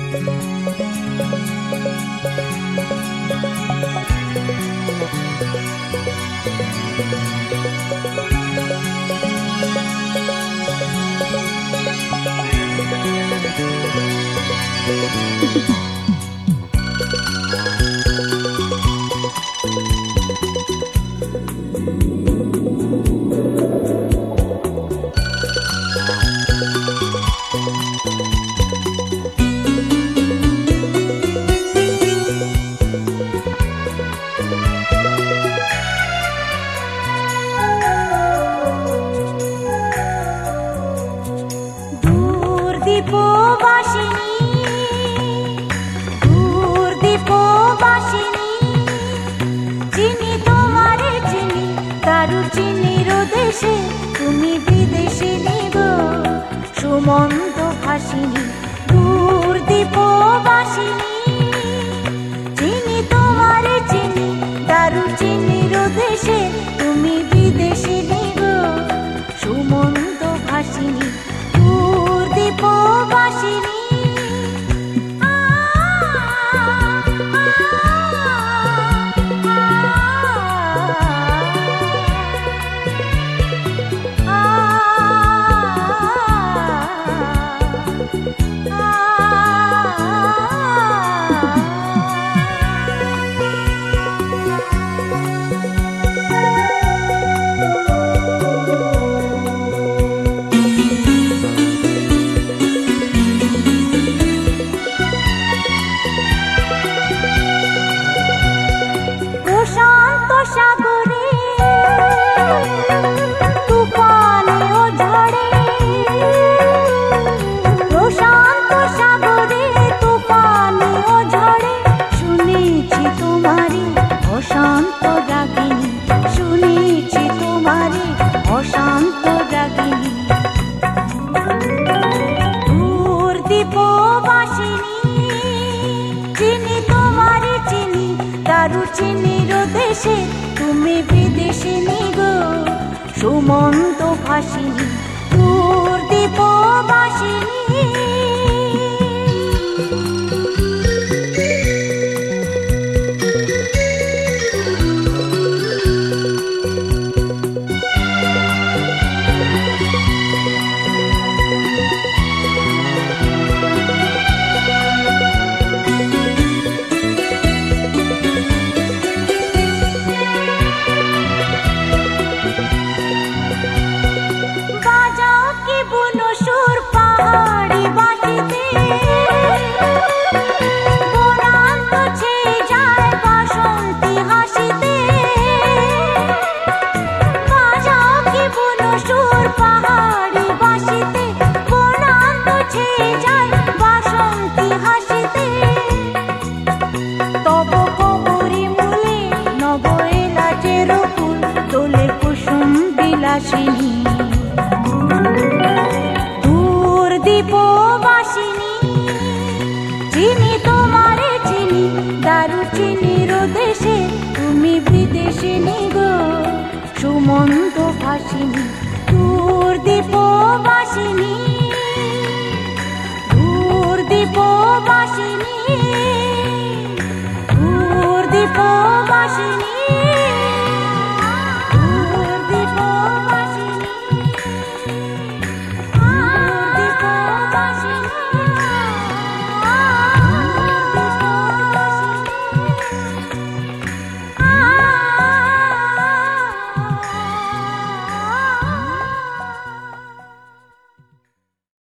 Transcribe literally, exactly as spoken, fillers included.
দীপবাসিনী দূর দীপবাসিনী চিনি তোমারে চিনি তারু চিনির দেশে তুমি বিদেশিনী গো সুমন্ত ভাসিনী দূর দীপবাসিনী চিনি তোমারে চিনি তারু চিনির দেশে তুমি বিদেশিনী গো সুমন্ত ভাসিনী দীপবাসিনী প্রশান্ত সাগরে তুফানে ও ঝড়ে প্রশান্ত সাগরে তুফানে ও ঝড়ে শুনেছি তোমারে অশান্ত রাগিনী শুনেছি তোমারে অশান্ত রাগিনী দূর দীপবাসিনী চিনি তোমারে চিনি তারু চিনির দেশে তুমি বিদেশিনী গো সুমন্ত ভাসিনী দূর দীপবাসিনী দূর দীপবাসিনী চিনি তোমারে চিনি দারু চিনির দেশে তুমি বিদেশিনী গো সুমন্ত ভাসিনী দূর দীপবাসিনী দূর দীপ